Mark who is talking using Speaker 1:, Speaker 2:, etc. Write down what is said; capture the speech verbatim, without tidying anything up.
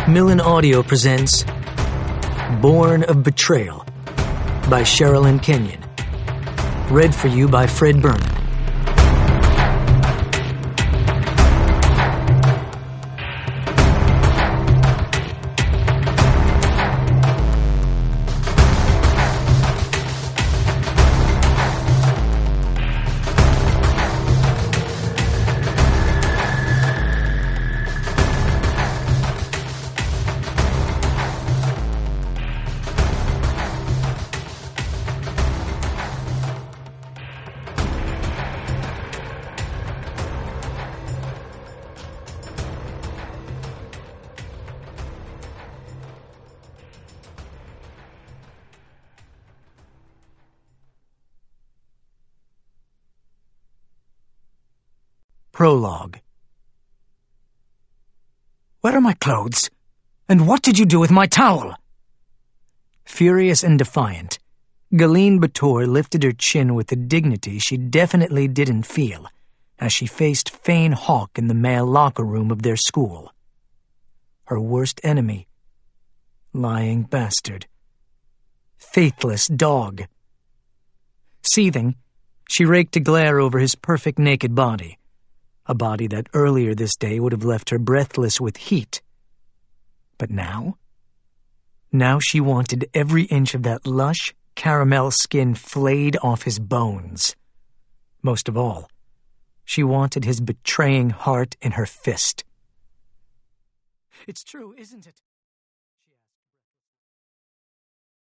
Speaker 1: Millen Audio presents Born of Betrayal by Sherilyn Kenyon. Read for you by Fred Berman. Prologue.
Speaker 2: Where are my clothes? And what did you do with my towel?
Speaker 1: Furious and defiant, Galeen Bator lifted her chin with a dignity she definitely didn't feel as she faced Fane Hawk in the male locker room of their school. Her worst enemy. Lying bastard. Faithless dog. Seething, she raked a glare over his perfect naked body. A body that earlier this day would have left her breathless with heat. But now? Now she wanted every inch of that lush, caramel skin flayed off his bones. Most of all, she wanted his betraying heart in her fist.
Speaker 2: It's true, isn't it?